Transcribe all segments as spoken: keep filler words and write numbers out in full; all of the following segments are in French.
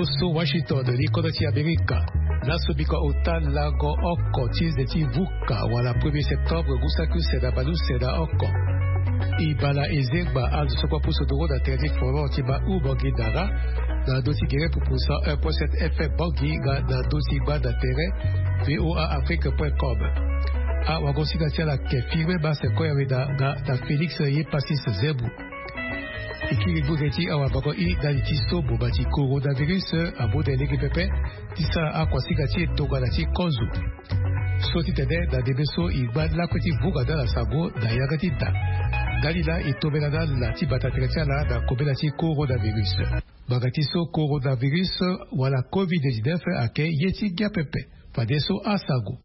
so Washington liko ti Amerika na sobiko ota lago oko tize ti vuka wala premier septembre gusaku seda balu seda oko ibala ezegba azu sokwa puso doro da terdi foro ti ba ubogi dara na doti gere pour pour ça un point sept F M bogi ga na doti ba da terre voa afrique point com a wagosika ti la ke firme ba se ko da ga da Felix ye passis zebu ikiri bugeti awa bako i daliti so bobati coronavirus a bode lege pepe tisa akwa sigati togala ti konzu so ti tede da debeso igba la kweti vuga da la sago da yagati da dalila itobela da la ti batatretiala da kobela ti coronavirus bagati so coronavirus wala covid dix-neuf ake yeti gya pepe fadeso asago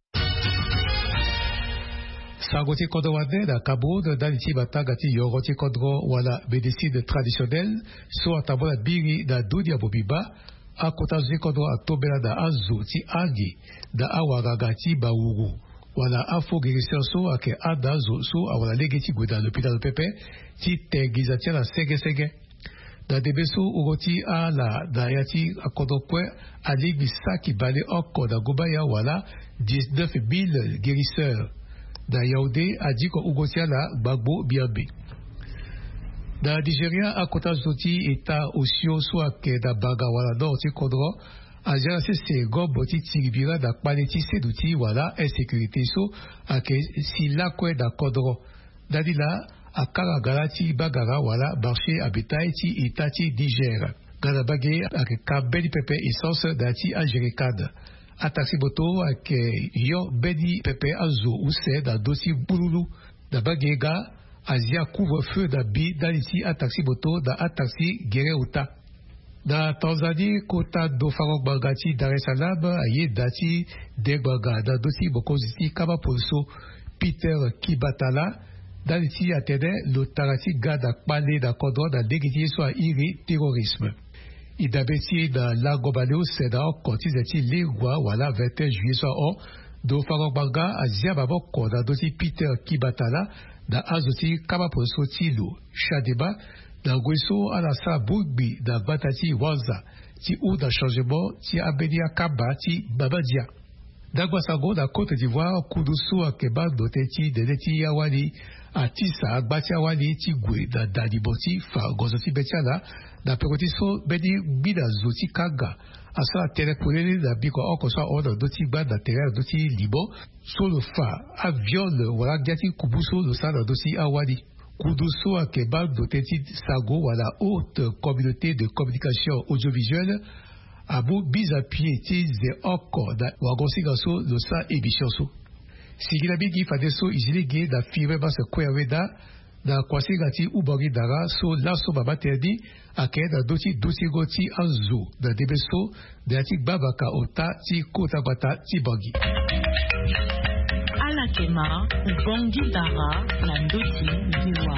Sagoti kodowade da kabod daliti batagati yoroti kodro wala médecine traditionnelle so atabola biri da dudia bobiba akotazi kodro atobela da azu ti agi da awagagati bauru wala afo guérisseur so ake adazo so awala legeti gweda l'hôpital pepe ti tegizati la sege sege da debeso uroti ala da yati akodokwe aligi saki bale oko da gobaya wala dix-neuf mille guérisseurs da yaude adiko ugotia la bagbo biabe da Nigeria akota zoti eta osio so ake da baga wala do ti kodro aja se se gobo ti tiribira da paleti seduti wala insécurité so ake sila kwe da kodro dadila akara galati bagara wala marché abitaï ti itati Niger gala bagé ake kabeli pepe essence da ti algericade Ataxi boto ak yo bedi pepe azo use da dosi bululu da bagega azia couvre-feu da bi daliti ataxi boto da ataxi gere uta da Tanzanie kota do farok bagati Dar es Salaam aye dati degbaga da dosi bokoziti kaba polso Peter Kibatala daliti atede lo tarati gada pale da kodro da degiti so a iri terrorisme idabeti da lago baleo seda oko tizeti legwa wala vingt et un juillet so o do farok baga azia baboko da dosi Peter Kibatala da azoti kaba polso tilo Shadeba da gweso ala sa bugbi da batati waza ti ou da changement ti abedia kaba ti babadia da gwasago da Côte d'Ivoire kudusu akeba doteti de ti yawani atisa agbati awani ti gwe da dadiboti fa gozoti betiala da perotiso bedi bida zoti kaga asa telekolele da biko okosa oda doti gba da terre doti libo so le fa avion wala gati kubuso lo sa da doti awani kudusu akeba doteti sago wala haute communauté de communication audiovisuelle abu bizapied ti ze oko da wagonsiga so lo sa emission so sigila bigi fadeso izilege da firme basa kweweda da kwasiga ti ubori dara so laso baba terdi ake da doti dosi goti anzo da debeso da ti babaka ota ti kota bata ti bogi alakema ubongi dara na ndoti ziwa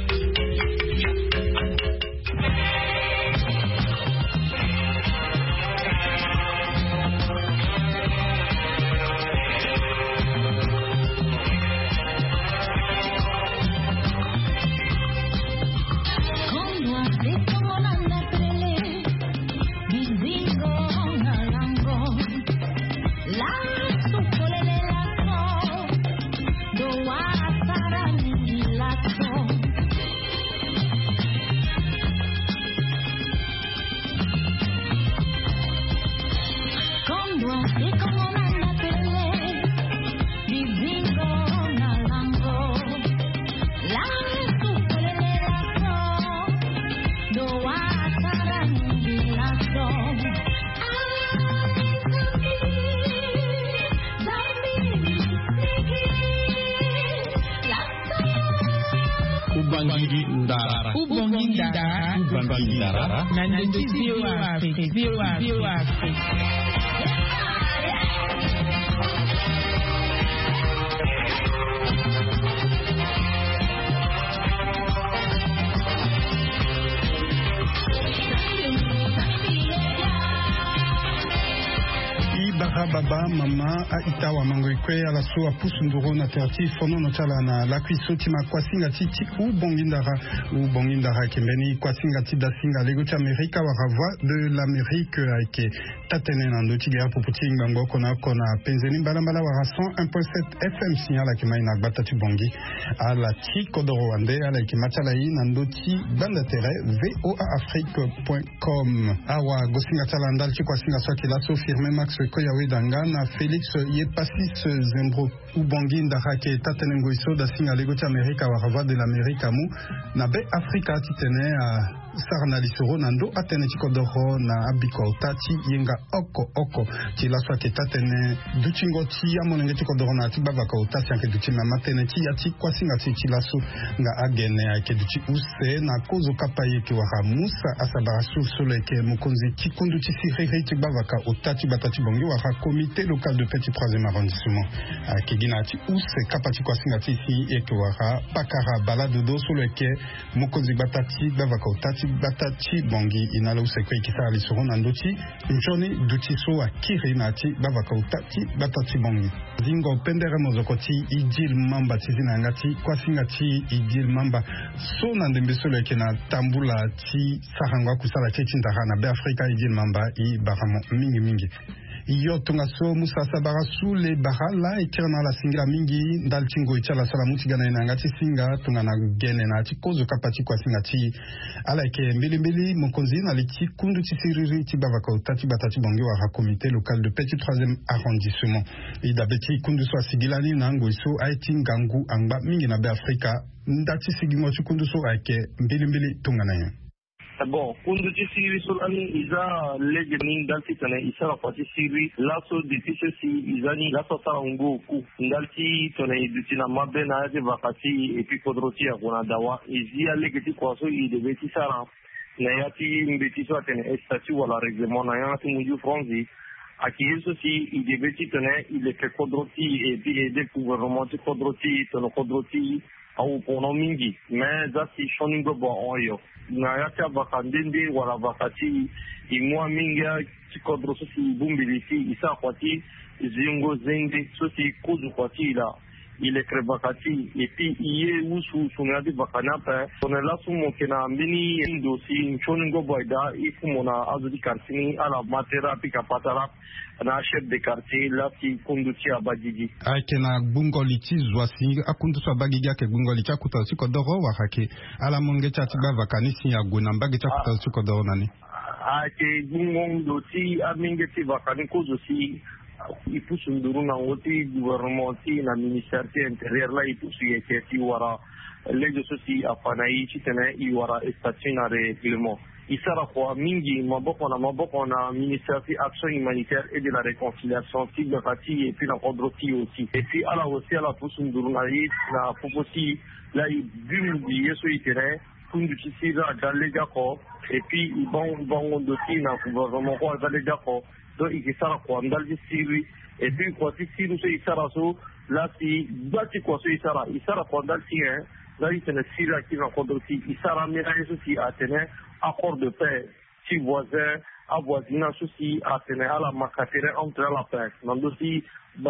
Ubangiji Ndara. Ubongi Ndara. Ubangiji Ndara. Nandoti Ziwa Afrique. Ziwa Ziwa Afrique. baba mama a itawa mangoikwe ala so a pusunduro na terti fono no chala na la kwisoti ma kwasinga titi u bongindara u bongindara kembeni kwasinga tida singa lego cha Amerika wa voix de l'Amérique aike tatene na ndo tigera poputing bango kona kona penzeni balambala wa cent un point sept F M signal la kema ina gbata tibongi ala ti kodoro ande ala ke machala yi na ndo ti banda tere voa afrique point com awa gosinga chala ndal ti kwasinga swaki la so firme Max Koyawe Dangana Félix Yepasis Zembro Ubongi Ndarake Tatenengo Iso da singa lego ti Amerika wa voix de l'Amérique amu na be Afrika titene a sarna lisoro nando atene ti kodoro na abiko tati yenga oko oko ti la so ke tatene duchingo ti amonenge ti kodoro na ti bavaka utasi anke duchi na matene ti ya ti kwasinga ti ti la so nga agene ake duchi use na kozo kapaye ki wa Musa asabara su sole ke mukonzi ki kundu ti siriri ti bavaka utati batati bongi wa comité local de petit troisième arrondissement ake gina ti use kapati kwasinga ti si eke wa pakara balade do sole ke mukonzi batati bavaka utati batati bongi inala usekwe ikisara lisoro na ndoti njoni duti so akiri na ti bavaka utati batati bongi zingo pendere mozokoti idil mamba tizina ngati kwasinga ti idil mamba so na ndembe solo eke na tambula ti sarangwa kusala ti tindara na be Afrika idil mamba i baramo mingi mingi iyo tunga so musa sabara su le barala ikirana la singira mingi ndal tingo ichala sala mutigana ina ngati singa tunga na gene na ti kozo kapati kwa singa ti ala ke mbili mbili mokonzi na liti kundu ti siriri ti bavaka utati batati bongi wa comité local de petit troisième arrondissement ida beti kundu so asigilani na ngo iso aiti ngangu angba mingi na be Afrika ndati sigingo ti kundu so ake mbili mbili tunga na yin. Bon, kundu ti siri solani iza lege ni ndalti tane isara pati siri laso difise si izani laso sara ungo ku ndalti tane iduti na mabe na yaje vakati epi kodroti ya kuna dawa izia lege ti kwaso idebe ti sara na yati mbeti so atene estati wala reglement na yati muju franzi aki yeso si idebe ti tane ileke kodroti epi ede gouvernement ti kodroti tono kodroti au pono mingi me zati shoningo bo oyo na yati abakandende wala bakati imwa mingi tikodro sosi bumbilisi isa kwati zingo zende sosi kuzu kwati la ile krebakati epi iye usu sunadi bakanape onela sumo kena mbini ndosi nchoningo boida ifumona azudi karsini ala matera pika patara na chef de quartier la ti kunduti abadigi ake na gbungoli ti zwasi akundu so abagigi ake gbungoli cha kuta si kodoro wa hake ala monge cha tiba vakanisi ya guna mbagi cha kuta si kodoro nani ake gbungondo ti aminge ti vakani kuzo si ipusu nduru na ngoti gouvernement ti na ministère ti intérieur la ipusu yeke ti wara lege sosi afanai ti tene i wara station na règlement isara kwa mingi maboko na maboko na ministère ti action humanitaire et de la réconciliation ti bakati et puis na kodroti aussi et puis ala aussi ala pusu nduru na yi na popoti la i bimu bi yeso itere kundu ti sira dalega ko et puis bon bon ndoti na gouvernement ko dalega ko do ikisara kwa ndalji siri et puis kwa si siri so isara so la si bati kwa so isara isara kwa ndalji hein là il tene siri akina kodroti isara mera yeso si atene accord de paix si voisin a voisinage aussi à tene ala makatere entre la paix nando si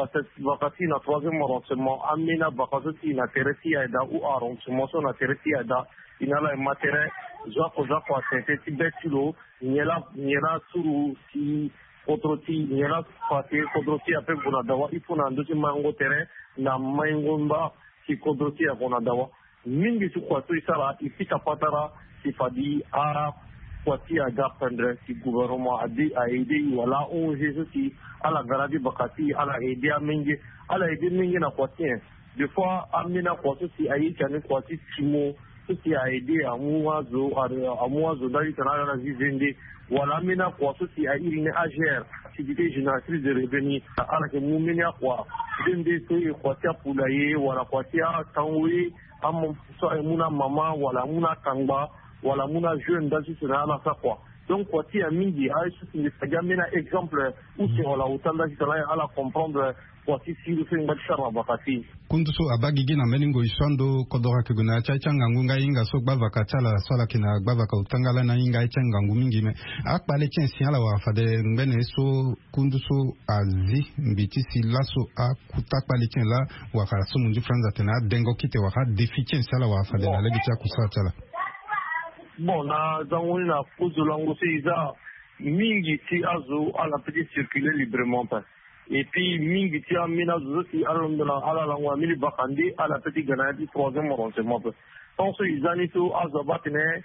bakati na troisième arrondissement amina bakati na teresi aida ou arrondissement so na teresi aida inala matere zako zako atente ti betulo nyela nyela suru si kodroti nyela fate kodroti ape kuna dawa ifuna ndo ti mango tere na mangomba si kodroti ya kuna dawa mingi tu kwa so isara ifika patara si fadi a kwati a dapendre si gouvernement a di a aidé wala on jésus si ala garadi bakati ala aidé a mingi ala aidé mingi na kwati des fois amina kwati si ayi chane kwati timo si a aidé a muazo a muazo dali tana na zizende wala amina kwati si a il ne agère activité génératrice de revenus ala ke mumina kwa dende so e kwati a pulaye wala kwati a tanwe am so muna mama wala muna kangba wala muna jeune dans ce na ala sa quoi donc voici un mingi a ce qui gamena exemple où sur la utanda kitala ala comprendre voici si le fait ngachara bakati kunduso abagigi na melingo iswando kodora kuguna chacha ngangunga inga so gbava kachala swala kina gbava ka utangala na inga changa ngumingi me akpale chensi ala wa fade ngene so kunduso azi mbiti silaso akutakpale chen la wa karaso munju franza tena dengo kite wa ha defi chensi ala wa fade na legi cha kusachala bon na zangoni na fuzo lango seiza mingi ti azo ala petit circuler librement pas. Et puis, mingi tia mina zosi alondona ala langwa mili bakandi ala petit ganadi troisième renseignement. Tant ce izanito azabatene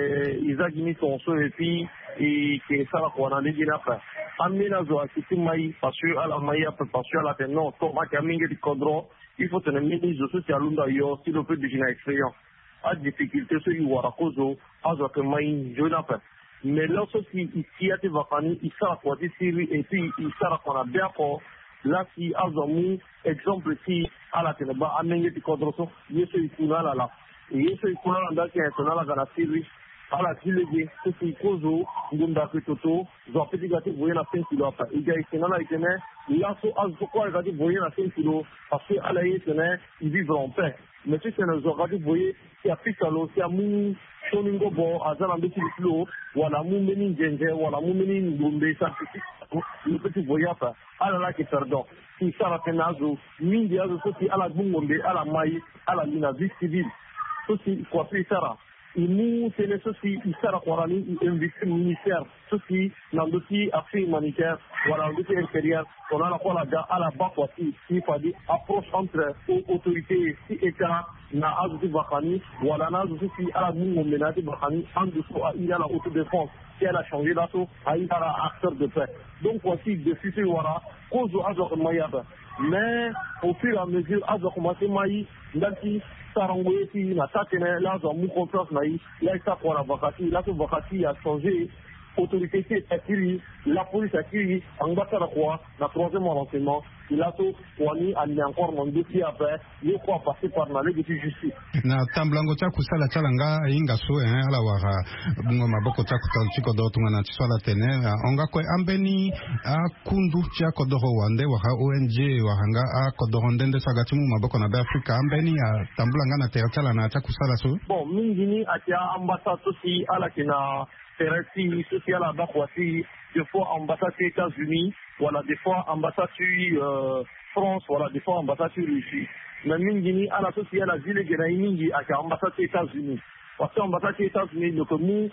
izagini tonso et puis et que ça la kwana de dina pa. Amina zo akiti mai parce que ala mai a parce que ala non to ma kamingi di kodro il faut tenir mini zo sosi alonda yo si le peut dina expérience. A difficulté ce yuara kozo azo que mai jona pa. Mais lorsque il a été vacani, il s'est rapporté Syrie et puis il s'est rapporté bien fort. Là, si Azamou, exemple, si à la Ténéba, à Mengue de Kodroso, il y a ce qu'il y a là. Et il y a ce qu'il y a là qui est dans la Syrie, à la Syrie, ce qui est Kozo, Ngunda Ketoto, ils ont petit gâté, vous voyez, à cinq kilos. Il y a ici, là, il y a là, pourquoi il a dit, vous voyez, à cinq kilos, parce qu'à la ils vivent en paix. Mais si c'est nos organes, vous voyez, si à Pisalo, si à Mou, Shoningo Bo, à Zanambe Tiliflo, voilà, Moumeni Djenje, voilà, Moumeni Ngombe, ça, le petit voyage, à la qui perdant. Si ça la penazo, Mindia, ceci à la Bungombe, à la Maï, à la Mina, vie civile, ceci, quoi, puis ça. Nous, c'est les ceci, il sert à Kwarani, il invite le ministère, ceci, dans le dossier action humanitaire, voilà, le dossier intérieur, on a la fois là, à la bas, voici, il faut dire, approche entre autorités et État, na ajouté Bakani, voilà, na ajouté à la Mungo Ménati Bakani, en dessous, il y a la autodéfense, qui elle a changé d'assaut, il y a la acteur de paix. Donc, voici, de futur, voilà, cause de Azor Mayab. Mais, au fur et à mesure, Azor Maté Maï, Nanti, Sarangoyeti, na Tatene, là, dans mon confiance, Naï, là, il s'apprend la Bakati, là, ce Bakati a changé, autorité acquise, la police acquise, ambassade à quoi, la troisième renseignement, il a tout, Wani, il y a encore mon dossier après, il faut passer par la légitime justice. Na tamblango cha kusala chalanga inga so eh ala wara bungo maboko cha kutalchiko do tungana chiswala tene onga ko ambeni a kundu cha kodoro wande waka O N G wahanga a kodoro ndende sagatimu maboko na Afrika ambeni a tamblanga na terchala na cha kusala so bon mingini atia ambassade aussi ala kina teresi social à Bakwasi, des fois ambassade des États-Unis, voilà, des fois ambassade euh, France, voilà, des fois ambassade Russie. Mais Mingini, à la société, à la ville de Gaïningi, à l'ambassade des États-Unis. Parce que l'ambassade des États-Unis, le que nous,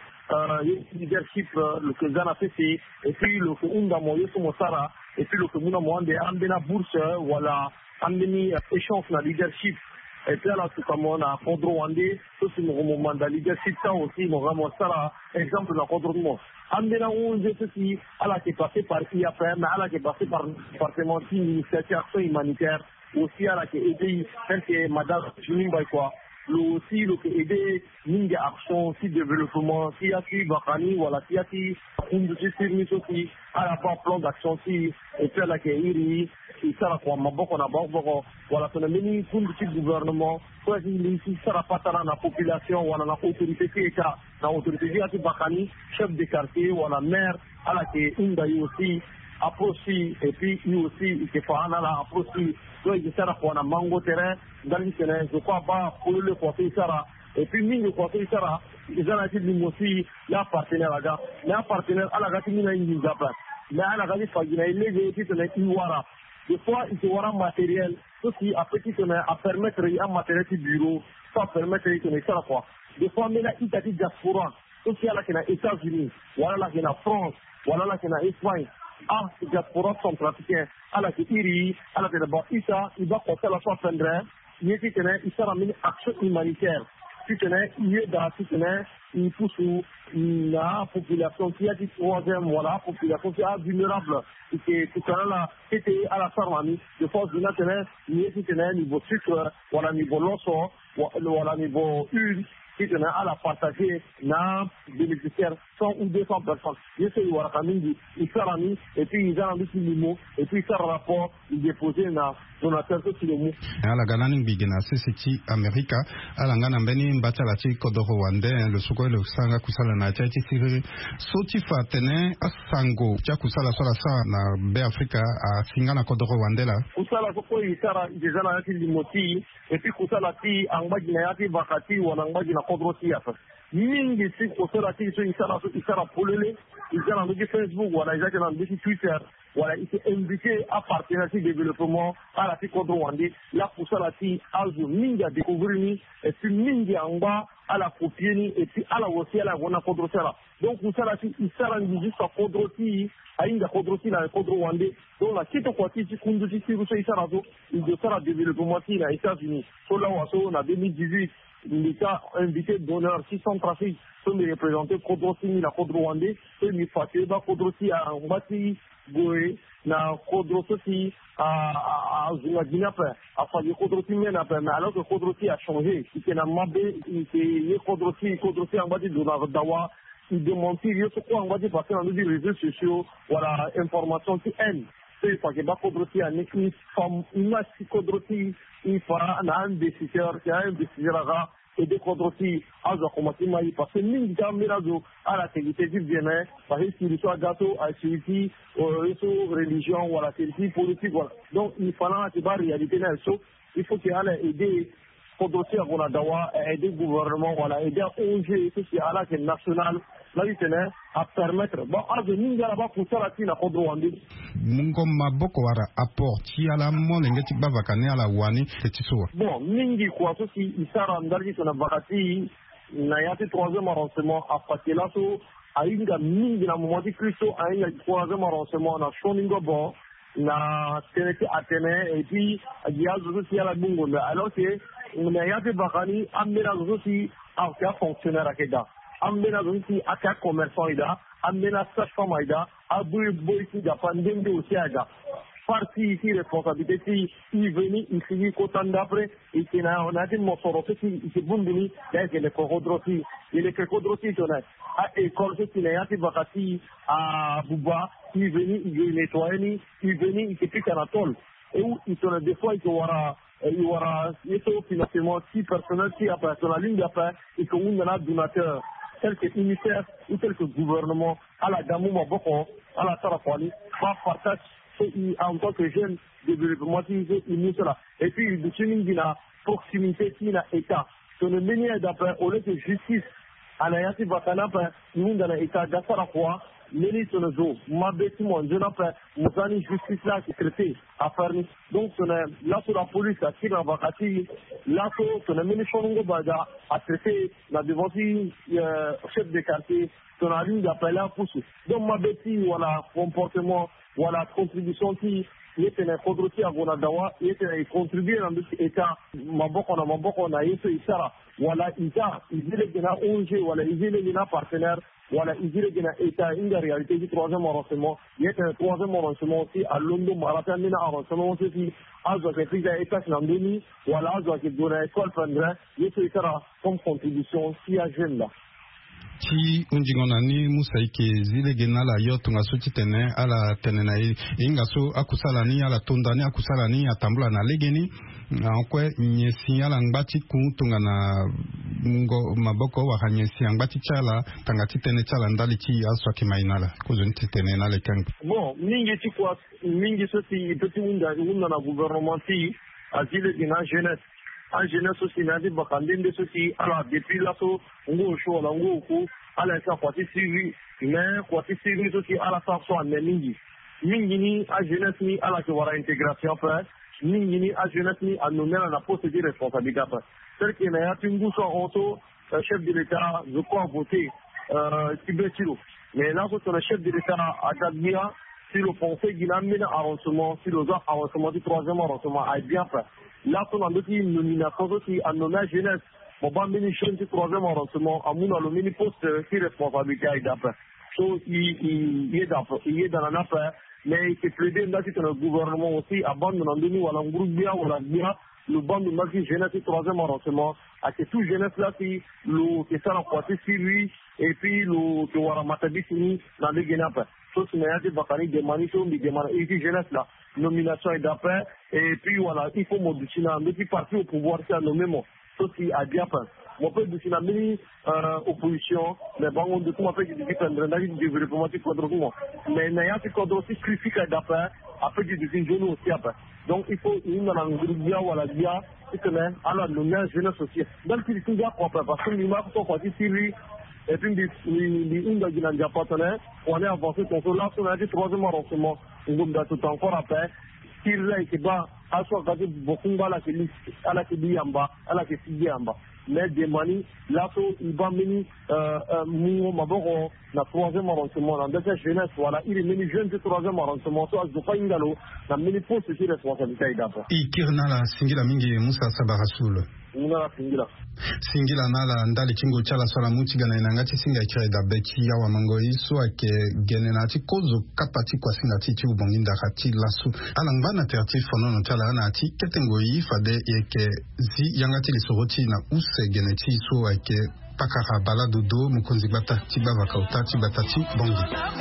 le leadership, le que Zana fait, et puis le que Unda Moyo Somosara, et puis le que Mouna Mwande, Ambena Bourse, voilà, Ambeni échange na leadership. Et puis là, tout comme on a Kodro Wande, tout ce moment de leadership, ça aussi, mon ramon Sara, exemple de la Kodro Mo. Ambena Onge, ceci, à la qui est passé par I A P M, à la qui est passé par le département d'initiative action humanitaire, aussi à la qui est aidé, celle qui est Madame Junim Baïkwa, le aussi, le qui est aidé, ligne d'action, si développement, si à qui Bakani, voilà, si à qui, une de ces services aussi, à la fois plan d'action, si, et puis à la qui est Iri, si ça la quoi, ma boque, on a beaucoup, voilà, c'est un mini coup de gouvernement, soit si ça la patana la population, voilà, la autorité qui est là, la autorité qui est Bakani, chef de quartier, voilà, maire, à la qui est Undaï aussi, approche, et puis lui aussi, il est pas là, approche, donc il sert à quoi, on a mango terrain, dans le terrain, je crois pas, pour le côté, ça et puis, nous, le côté, ça ils ont été dit aussi, la partenaire à la la partenaire à la gâte, il y a une place. Mais à la gâte, il y a une légalité, il y a des fois, il y aura un matériel, ceci a petit à permettre un matériel de bureau, ça permettre de tenir ça la fois. Des fois, mais là, il y a des diaspora, ceci à la qu'il y a les États-Unis, voilà là qu'il y a la France, voilà là qu'il y a l'Espagne. Ah, ces diaspora centrafricains, à la qu'il y a, à la qu'il y a, il va porter la fois pendant, il y a il sera une action humanitaire. Tu tenais, il y a dans tu tenais, il pousse la population qui a dit troisième, voilà, population qui est vulnérable, et qui est là, qui était à la pharmacie, de force de la tenais, il y a qui tenait niveau sucre, voilà, niveau loso, voilà, niveau huile, qui tenait à la partager na bénéficiaires cent ou deux cents personnes. Je sais wara kamindi isarani et puis ils ont mis limo et puis ça rapport il déposé na donateur que sur le mot. Ala ganani bigena sisi America ala ngana mbeni mbacha la chi kodoro wande le suko le sanga kusala na chachi siri soti fatene asango cha kusala swala sa na be Africa a singana kodoro wande la kusala ko isara jezana yati limoti et puis kusala ti angbaji na yati bakati wana angbaji na kodoro ti yata mingi si kusala ti so isara so isara polele isara no Facebook wala isara na Twitter voilà, il s'est invité à partenariat de développement à la Côte Rwandais. La Poussalati a joué à découvrir et puis Mingi en bas à la copier et puis à la aussi à la Rwanda Côte Rwanda. Donc Poussalati il s'est rendu jusqu'à Côte Rwanda, à une Côte Rwanda dans la Côte Rwandais. Donc la Kito Kwati qui conduit ici où c'est ça il doit faire un développement aux États-Unis. Sur la Wasso en deux mille dix-huit, il a invité d'honneur six cents trafics pour me représenter Côte Rwanda la Côte Rwandais et me faire que Côte Rwanda a un bâti Boé, na Kodrosi à Guinée après, à faire des Kodrosi mais alors que Kodrosi a changé, il n'a mabé, il est Kodrosi, Kodrosi en bas de Dawa, il démontre, il y a ce quoi en bas de passer dans les réseaux sociaux, voilà, information qui haine. C'est parce que Kodrosi a une femme, une Kodrosi, il fera un investisseur, qui a un investisseur et des Kodrosi à Zakomati Maï, parce que nous, nous à la sécurité du bien-être, parce que si soit gâteau, à sécurité, religion, voilà, sécurité politique, voilà. Donc, il faut que la réalité là, il faut qu'il y ait aider Kodrosi à Gonadawa, aider le gouvernement, voilà, aider à O N G, ce qui est à la nationale, là, il tenait à permettre, bon, à venir là-bas pour ça, la Chine à Kodrowandé. Mungo maboko wara apport, ti ala mo lengeti babakane ala wani, c'est so. Bon, mingi quoi, ceci, il s'est rendu sur la vakati, na yati troisième arrangement à Fakelaso, à une ga mingi na moment de Christo, à une troisième arrangement na Shoningo bon, na Ténété Athénée, et puis, il y a aussi à la Bungo, alors que, na yati bakani, amena aussi, à un fonctionnaire à Keda. Amena aussi à un commerçant ida, amena sage-femme ida, abou boïsi da pandemie aussi ida. Parti ici responsabilité si il venait il finit qu'autant d'après et qu'il a on a dit mon sort aussi il s'est bombé là que les corodrosi il est que corodrosi on a à école c'est qu'il a été vacati à Bouba il venait il nettoyer il venait il s'est piqué à la tôle et où il se des fois il se aura il y aura il faut finalement si personnel si après sur la ligne d'après et qu'on on a donateur tel que unitaire ou tel que gouvernement à la Gamouma Boko à la Tarafali va partage en tant que jeune développement il cela et puis il définit la proximité qui n'a état sur le meilleur d'après au lieu de justice à la yati bakana pa nous dans l'état d'affaires quoi meni sur le jour ma bête mon jeune après mozani justice là qui traité à faire donc là sur la police à qui dans vakati là sur le meni chongo bada à traiter la devant chef de quartier sur la ligne d'appel là pour donc ma bête voilà comportement voilà contribution qui était un contribution à Gonadawa était un contribuer dans l'état maboko na maboko na yeso isara voilà ita izile gena O N G voilà izile gena partenaire voilà izile gena état une réalité du troisième arrangement il y a un troisième arrangement aussi à Londo Marathon mina arrangement aussi à ce que il état nandoni voilà à ce que dona école prendra yeso isara comme contribution si à jeune là ti unjingona ni musaike zile genala yoto ngasuti tene ala tene na ingaso akusala ni ala tonda ni akusala ni atambula na legeni ankwe nyesi ala ngbati kuntunga na ngo maboko wa hanyesi ngbati chala tangati tene chala ndali ti aswa kimainala kuzunti tene na lekang bon mingi ti kwa mingi soti petit unda unda na gouvernement ti azile gena jeunesse en jeunesse aussi n'a dit bakandende ceci alors depuis là so ngo show la ngo ku ala sa kwati suivi mais kwati suivi aussi ala sa so en mingi mingi ni a jeunesse ni ala que wara intégration fait mingi ni a jeunesse ni a nommer la poste de responsabilité c'est que na ya tingu so auto chef de l'état je crois voter euh Tibetiro mais là c'est le chef de l'état à Gagbia si le conseil qu'il a mené arrangement si le arrangement du troisième arrangement a bien fait là, on a dit une nomination aussi à nommer jeunesse. Bon, bah, ministre du troisième arrangement, à mon avis, le poste qui responsabilité est d'après. So, il est d'après, il est dans la nappe, mais il s'est plaidé dans le gouvernement aussi, abandonné nous à l'engroupe bien, ou la bien, le banc de marque jeunesse et troisième arrondissement, à que tout jeunesse là, qui le, que ça l'emporté sur lui, et puis le, que Wara Matabi fini dans les Guénapes. Sauf que Mayate Bakani demande, il demande, et puis jeunesse là, nomination et d'après, et puis voilà, il faut modifier, mais puis parti au pouvoir, c'est à nommer mon, sauf qu'il a bien fait. Mon père de la mini opposition, mais bon, on de tout fait du développement du cadre. Mais n'ayant ce cadre aussi critique d'après, après du décision aussi après. Donc il faut une langue ou la dia, c'est que même à la nouvelle jeunesse aussi. Donc il faut bien comprendre parce que les marques sont partis sur lui. Et puis les une de la partenaire, on est avancé contre là, on a dit troisième arrangement, on va tout encore après. Il là qui va à soi garder beaucoup à la qui à la qui dit en bas, à la qui dit en bas. Mais des manies, là, il va mener mon maboro, la troisième arrangement, dans cette jeunesse, voilà, il est mené jeune de troisième arrangement, soit je fais une galo, la mené pour ce qui est responsabilité d'abord. Et Kirnala, Singila Mingi, Moussa Sabarasoul. Muna Singila. Singila Nala, Ndali Kingo Chala Sola Mutigana, Nangati Singa Kireda Beki, Yawa Mangoi, soit que Genenati, Kozo, Kapati, Kwasingati, Bonginda Hati, Lasu, Alangana Terti, Fonon, Talanati, Ketengoi, Fade, Eke, Zi, Yangati, Soroti, na Use, Geneti, so, Eke, Pakara, Baladodo, Mukonzi Bata, Tiba Vakauta, Tibatati, Bongi.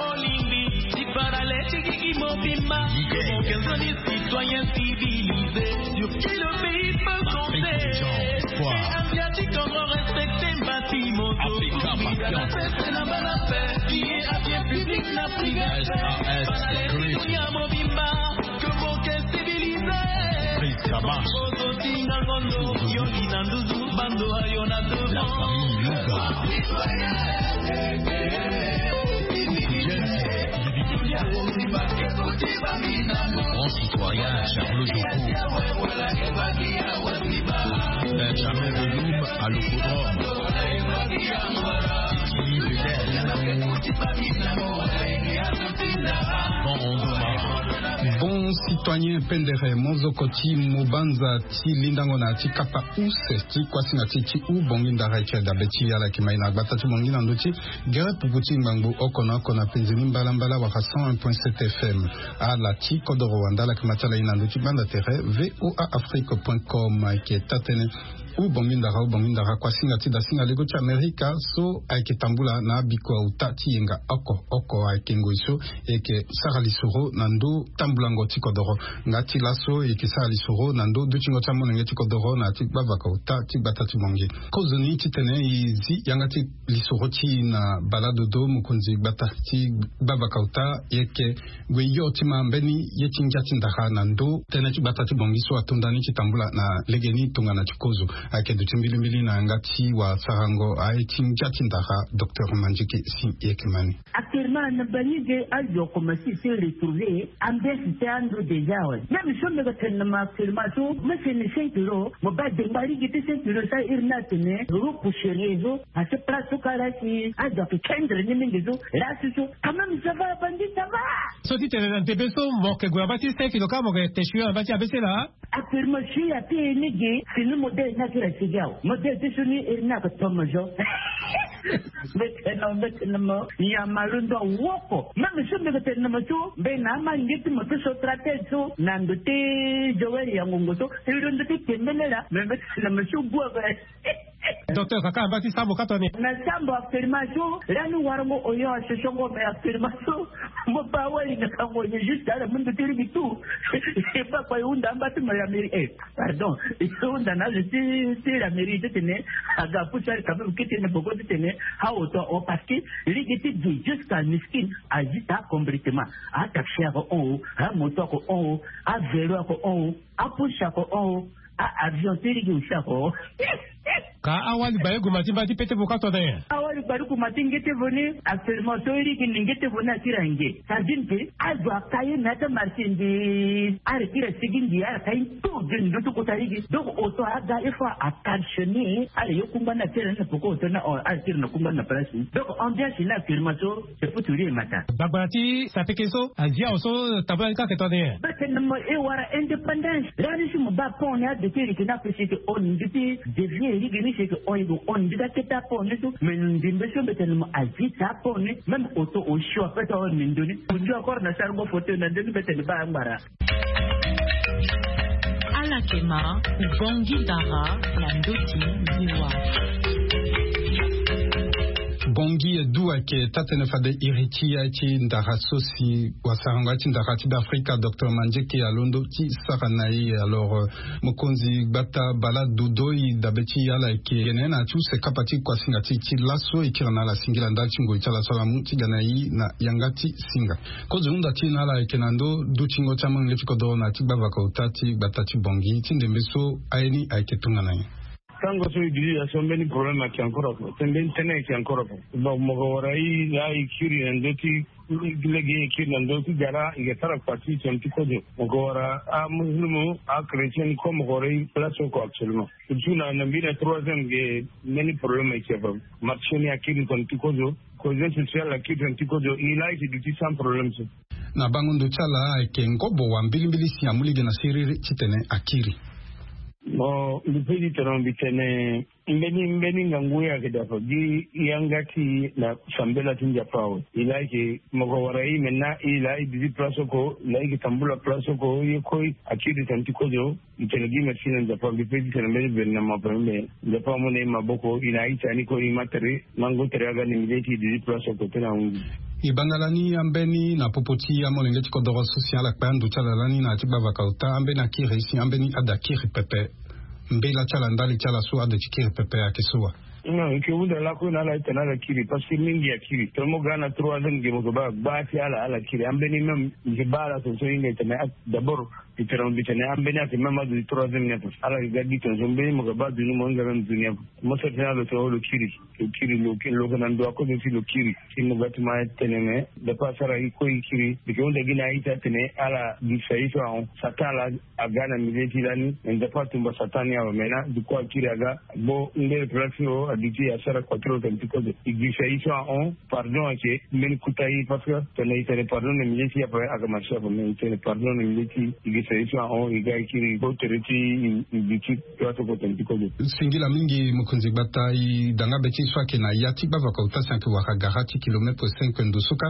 Grand citoyen Charles Joko, Benjamin Veloum à l'Opodrome, Tiki Bon citoyen Pendere, Mozokoti, Mobanza, Ti Lindangona, Ti Kapa Use, Ti Kwasina, Ti U, Bonginda Rachel, Dabeti, Yala Kimaina, Batatu Bongina Ndochi, Gere Puputi Mbangu, Okona, Kona, Penzinim, Balambala, Waka cent un point sept F M, à la Ti Kodoro Wanda, la Kimatala Inandochi, Banda Terre, V O A Afrique point com, qui est Tatene. Ou bongindara ou bongindara kwa singa tida singa lego cha Amerika so aike tambula na biko utati yenga oko oko aike ngoiso eke sarali suro nando tambula ngoti kodoro ngati laso eke sarali suro nando duchi ngota monenge kodoro na ti bavaka utati batati mongi kozoni titene izi yangati lisuro ti na balado do mukunzi batati bavaka uta eke gweyo tima mbeni yetinga tindaha nando tene ti batati mongi so atundani ti tambula na legeni tungana tikozo ake de timbilibili na ngati wa sarango aitin jatindaha docteur Manjiki Sin Ekmani. Actuellement, na banige ajo commencé à se retrouver en décision déjà. Même si on me fait na actuellement tout, mais c'est ne cinq euros, mo ba de bari qui cinq euros ça irna tene, ro pusherezo, à ce place au karaki, à de kendre ni mingezo, là c'est tout. Quand même ça va bandi ça va. So dit te te beso mo ke gwa bati cinq kilo ka mo ke te shua bati abese là. Actuellement je suis à pied nige, c'est le modèle na kira sigao. Modèle de suni irna ka tomajo. Maintenant maintenant il y a malundo woko. Même si on me fait na macho, ben na ma ngiti mo to sotrate so nandote jowe ya ngongoto, irundo te kemelela, mais na macho boa. Docteur Kaka bati sabo katone. Na sambo affirmation, là nous warmo oyo se songo me affirmation. Mo ba wali na kango ni juste ala mundo tiri tout. C'est pas quoi unda mbati ma Amérique. Pardon, unda na je ti ti l'Amérique tene aga pushar kabe kitene bogo tene ha auto o parce que ligiti du jusqu'à miskin agita complètement. A taxi ko o, a moto ko o, a vélo ko o, a pusha ko o, a avion tiri ko shako. Ka awali baye gumati bati pete bukato de. Awali baru kumati ngete voni actuellement tori ki ngete voni atirange. Sajinte azwa kaye nata martindi are kira sigindi ara kaye tout de ndoto kotarigi. Donc auto aga ifa attentionné ale yokumba na tera na poko auto na ale tera na kumba na place. Donc ambiance là actuellement c'est pour tout le matin. Babati ça fait keso andia oso tabla ka ke tone. Parce que mo e wara indépendance. Là ni mo ba pon ya de teri ki na pesi que on dit devient rigini c'est que on on dit que t'as pas on tout mais nous disons que tellement agita pas même auto au choix peut on nous donne on dit encore na sargo photo na donne peut-être pas ambara. À Bala Kema, Bongi Dara, Landoti, Niwa. Bongi Douake, Tatenefade Iritia, Ndara Sosi, Wasarangati, Ndara d'Afrique, docteur Manjeke, Alondo, Ti Saranaï, alors Mokonzi, Bata, Bala, Dodoi, Dabeti, Yala, Kenen, tous ces capatifs, Kwasingati, Lasso, et Kirana, la Singilanda, Chingo, Chala, Salamuti, Ganaï, na Yangati, Singa. Kozunda, Tinala, et Kenando, Duchingo, Chaman, Lefikodo, Natiba, Vakotati, Batati, Bongi, Tindembeso, Aeni, Aiketunganai. Tango so idi ya sombe ni problema ki ancora po tende tene ki ancora po ba mo warai ya ikiri ndoti lege ikiri ndoti gara igetara kwati chemti kojo mo wara a muslimu a christian ko mo warai place ko absolument tuna na mbina troisième ge many problema ki ba marcheni akiri konti kojo kojo social akiri konti kojo ila iti duti sans problème so na bangondo chala ke ngobo wa mbili mbili si amulige na siriri chitene akiri. No, lupedi tanombitene mbeni mbeni nganguya kidapo di yangati na sambela tinja pao ilaike mwawarai mena ilai di plaso ko ilaike tambula plaso ko yekoi akidi tantikojo itenegi machine njapa lupedi tanombeni benna mapambe njapa mone maboko inaita niko imateri mango teriaga ni mjeti di plaso ko tena ungi Ibangalani ambeni na popoti ya molengeti kodoro social akpandu chalalani na atiba vakauta ambeni akiri si ambeni adakiri pepe mbela chalandali chala su adakiri pepe akisua. No, ikiunda lako na ala itana la kiri paski mingi ya kiri tomo gana trois ans nge mokoba bati ala ala kiri ambeni mem ngibala so so inge itana d'abord iteram bitane ambeni ati mema du trois ans ne ala gadi to zombe mokoba du mo ngara dunia mo se tena lo to lo kiri kiri lo kiri lo kana ndo ako si lo kiri kimo gati ma tenene de pasara iko kiri ikiunda gina ita tene ala disaiso on satala agana mileti lani ende patumba satani ya mena dikwa kiri aga bo ngere platio aditi asara quattro tempo de igisa on pardon che men kutai parce que tele tele pardon ne militi ya aga marcha bo men tele pardon ne militi igisa on iga kiri bo tereti igiti plato ko tempo de singila mingi mukunzi batai danga beti swake na yati bava ko utasa ke wakagarati kilomètre cinq ndosuka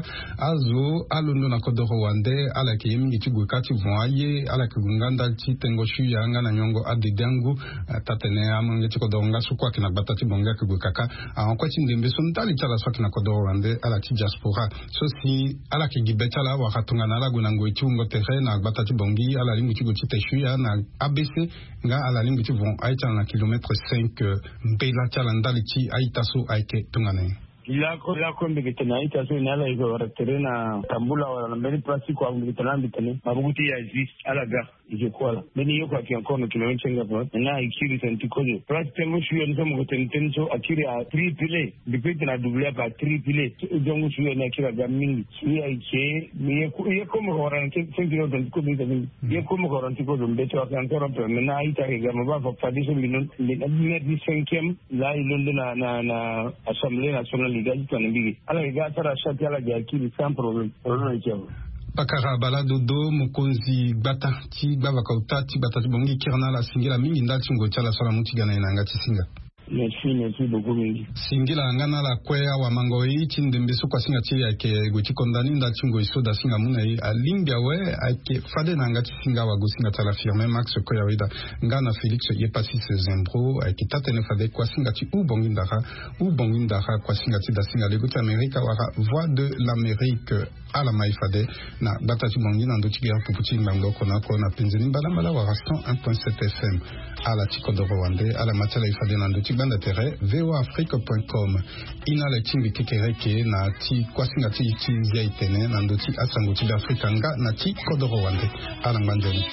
azo alondo na kodoro wande ala ke mingi tugukati voye ala ke nganda ti tengo shu ya ngana nyongo adedangu tatene amange tikodoro ngasukwa ke na batati bonga kaka en quoi tu ndembe son tali chala swaki na kodoro wande ala ti diaspora so si ala ki gibeta la wa katunga na la gunango itungo tere na batati bongi ala lingu tigo titeshu ya na A B C nga ala lingu ti vont aita na kilomètre cinq mbela chala ndali ti aita so aike tungane ila ko la ko mbege tena ita so inala izo waratere na tambula wala mbele plasi kwa mbege tena mbitene mabuguti ya zi alaga ije kwala beni yoko aki ankono kilomita ngapo na ikiri tantikojo plasi tengo shuyo nisa mgo tentenso akiri a triple dipete na double pa triple jongo shuyo na akira gamingi shuyo ike ye komo warante tengiro tantikojo nisa ye komo warantikojo mbeto waki ankoro pe mena aita higa mababa fadiso minon le di cinquième la ilondo na na na assemblée nationale ligaji tanibigi ala igatara shati ala jakiri sans problème problème ikiwa Bakara balado do mukonzi bata ti baba kauta ti bata ti bongi kirna la singila mingi ndati ngo chala sala mutigana inanga ti singa. Merci, merci beaucoup mingi. Singila ngana la kwea wa mangoi ti ndembeso kwa singa ti yake go ti kondani ndati ngo iso da singa muna yi alimbia we ake fade nanga ti singa wa go singa tala firme max ko ya wida ngana Felix ye pasi se zembro ake tatene fade kwa singa ti u bongi ndaka u bongi ndaka kwa singa ti da singa lego ti Amerika wara voix de l'Amérique ala maifade na batati bongi na ndoti ya puputi ngango kona kona penzeni mbala mbala wa cent un point sept F M ala ti kodoro wande ala matala ifade na ndoti banda tere v o afrique point com ina la timbi kekereke na ti kwasinga ti ti zia itene na ndoti asango ti Afrika nga na ti kodoro wande ala ngandeni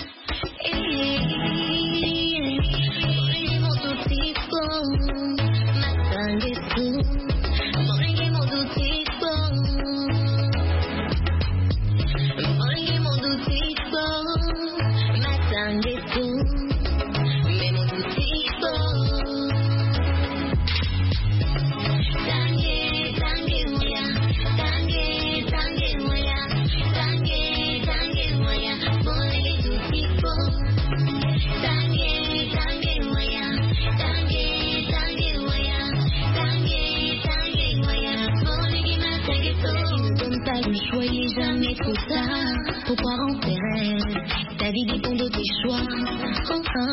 Soyez jamais trop tard pour croire en tes rêves. Ta vie dépend de tes choix. Oh, oh.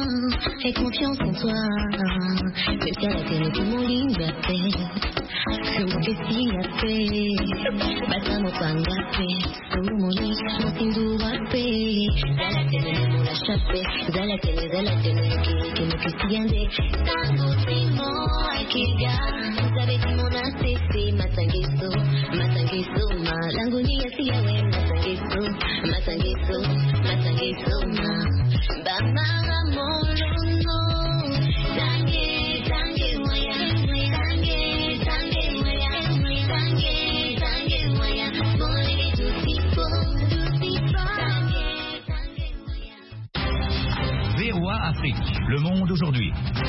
et confiance en toi. Même si à la télé tout mon ligne m'appelle. Je me fais si la paix. Bata mon pan gâté. Sous mon lit, mon signe d'ouapé. Dans la télé, mon la chapé. Dans la télé, dans la télé, qui me fait si yandé. Tango timo, akiga. Vous avez dit mon assété, matangiso. Matangiso, ma. Langonia si yawe, matangiso. Matangiso, matangiso, ma. Bamara molono. Tangue, tangue, moya. Tangue, tangue, moya. Tangue, tangue, moya. Mole du tipo, du tipo. Tangue, tangue, moya. V O A Afrique, le monde aujourd'hui.